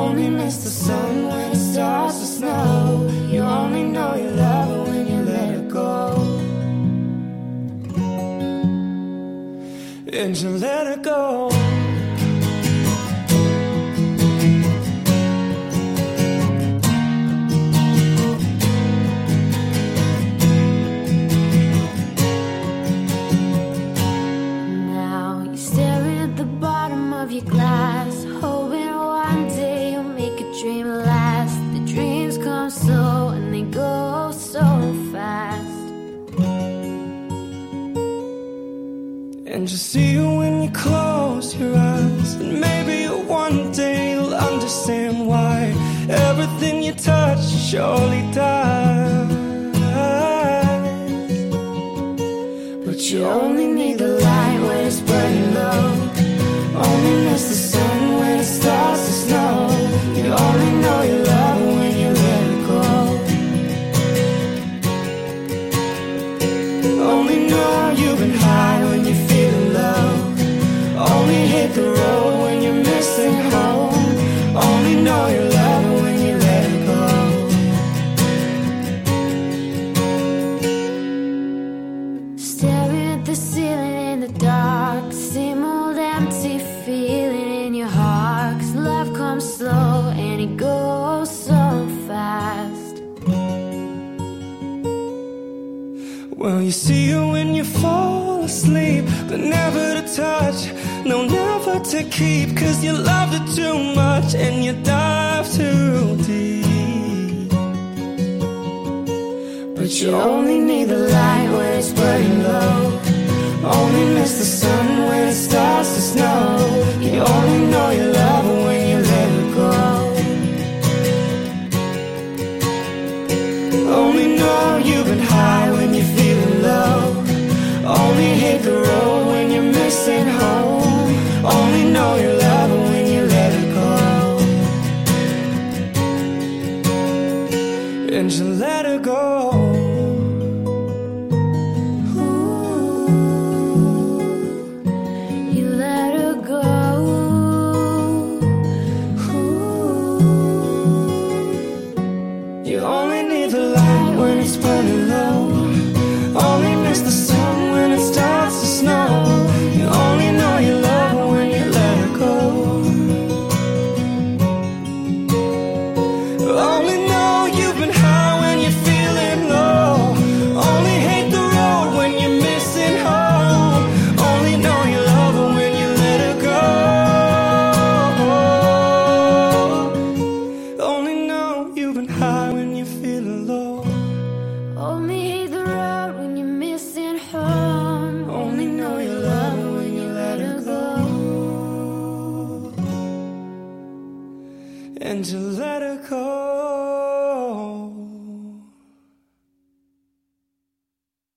only miss the sun when it starts to snow. You only know you love her when you let her go. And you let her go. Now you're staring at the bottom of your glass, hoping one day you'll make a dream last. The dreams come slow and they go so fast. And you see it when you close your eyes, and maybe one day you'll understand why everything you touch surely dies. But you only need the light when it's burning low, only miss the sun when it starts to snow. You only know you love her when you let her go. Only know you've been high when you're feeling low, only hit the road when you're missing home. Only know you love her when you let her go. Staring at the ceiling in the dark, same old empty feeling in your heart. 'Cause love comes slow and it goes so fast. Well, you see it when you fall asleep, but never to touch, no, never to keep. 'Cause you loved it too much and you dive too deep. But you only need the light when it's burning low, only miss the sun when it starts to snow. You only know you love her when you let her go. Only know you've been high when you're feeling low, only hit the road when you're missing home. Only know you love her when you let her go. And you let her go. You let her go. You only need the light when it's burning low, only miss the sun when it starts to snow. You only know you love her when you let her go. Only know you've been high when you're feeling low, only hate the road when you're missing home. Only know you love her when you let her go. Only know you've been high when you're feeling low, Only hate the road when you're missing home. Only know you love her when you let her go. and you let her go.